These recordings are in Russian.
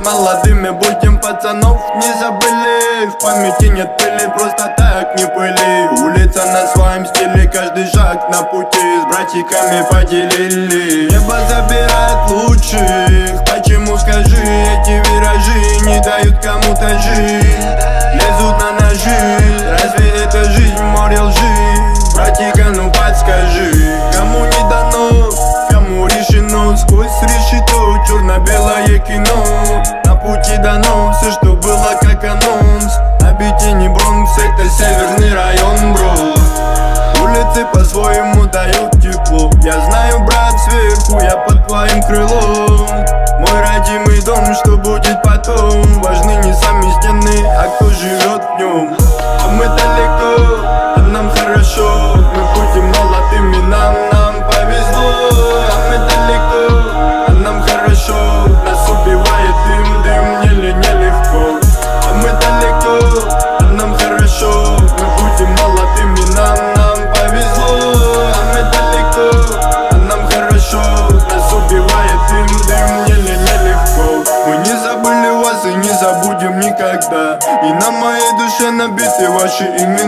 молодыми будем, пацанов не забыли. В памяти нет пыли, просто так не пыли. Улица на своем стиле, каждый шаг на пути с братиками поделили. Небо забирает лучших, почему, скажи, эти виражи не дают кому-то жить? Лезут на ножи, разве это жизнь, море лжи? Братика, ну подскажи, кому не дано, кому решено, сквозь решето черно-белое кино. На пути дано все, что было как анонс. Объедини Бронкс, это северный район, бро. Улицы по-своему дают тепло. Я знаю, брат, сверху я под твоим крылом. Мой родимый дом, что будет потом, важны не сами стены, а кто живет в нем. А мы далеко, а нам хорошо. Мы будем молодыми, нам повезло. А мы далеко, а нам хорошо. Нас убивает дым, нелегко. А мы далеко, а нам хорошо. Мы будем молодыми, нам повезло. А мы далеко, а нам хорошо. Нас убивает дым, нелегко. Мы не забыли вас и не забудем никогда. И на моей душе набиты ваши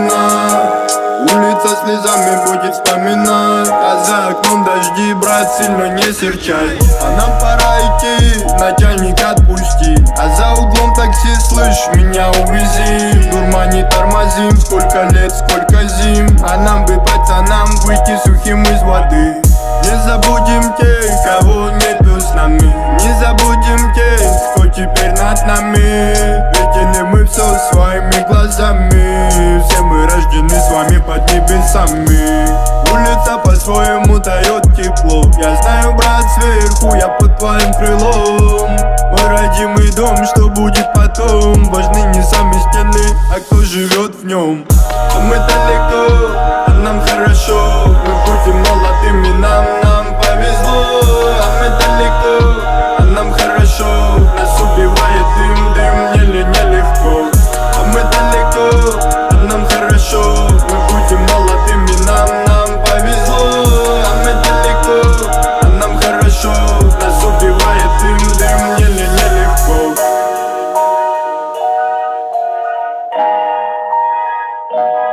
имена. Улица слезами будет вспоминать, а за окном дожди, брат, сильно не серчай. А нам пора идти, начальник отпусти. А за углом такси, слышь, меня увези. В дурмане тормозим, сколько лет, сколько зим. А нам бы, пацанам, выйти сухим из воды. Не забудем тех, кого нету с нами. Не забудем тех, кто теперь над нами. Видели мы все своими глазами. Все мы рождены с вами под небесами. Улица по-своему дает тепло. Я знаю, брат, сверху я под твоим крылом. Мой родимый дом, что будет потом, важны не сами стены, а кто живет в нем. А мы далеко, а нам хорошо. Мы будем молодыми, нам повезло. А мы далеко, а нам хорошо. Нас убивает дым, нелегко. А мы далеко, а нам хорошо. Мы будем молодыми, нам повезло. А мы далеко, а нам хорошо. Нас убивает дым, нелегко.